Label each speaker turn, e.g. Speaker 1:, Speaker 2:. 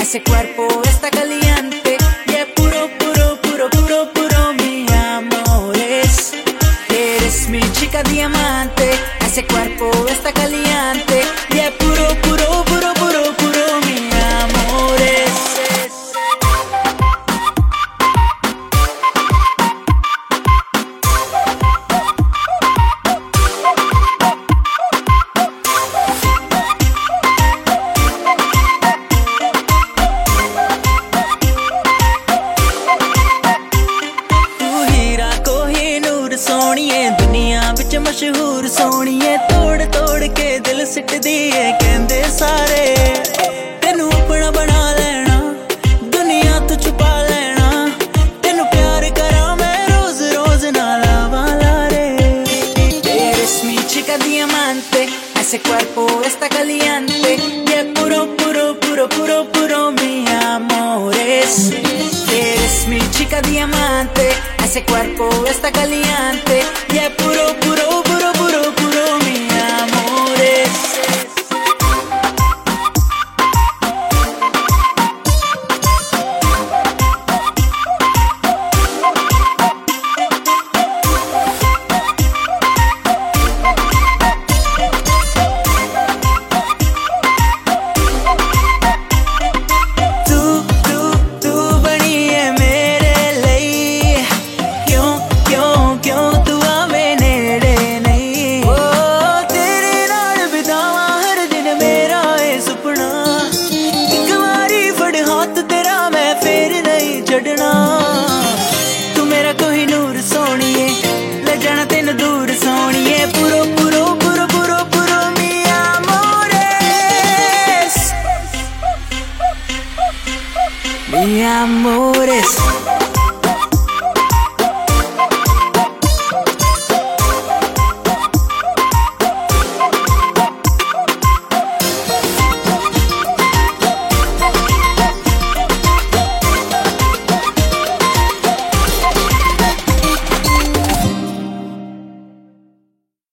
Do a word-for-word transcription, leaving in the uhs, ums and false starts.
Speaker 1: ese cuerpo está caliente y es puro, puro, puro, puro, puro mi amores. Eres mi chica diamante, ese cuerpo está caliente y es puro, puro, puro, puro, puro mi amores. सोनिए दुनिया बिच मशहूर सोनिए, तोड़ तोड़ के दिल seat दिए कहंदे सारे, तेनू अपना बना लेना दुनिया तो छुपा लेना, तेनू प्यार करा मैं रोज रोज ना लावा लारे. Eres mi chica diamante, ese cuerpo está caliente y es puro, puro, puro, puro, puro mi amores. Eres mi chica diamante, ese cuerpo está caliente y es puro, puro, puro, puro, puro mi amores. तू मेरा कोई नूर सोनिए, ले जाना तेन दूर सोनिए, पुरो पुरो पुरो पुरो पुरो mi amores, mi amores.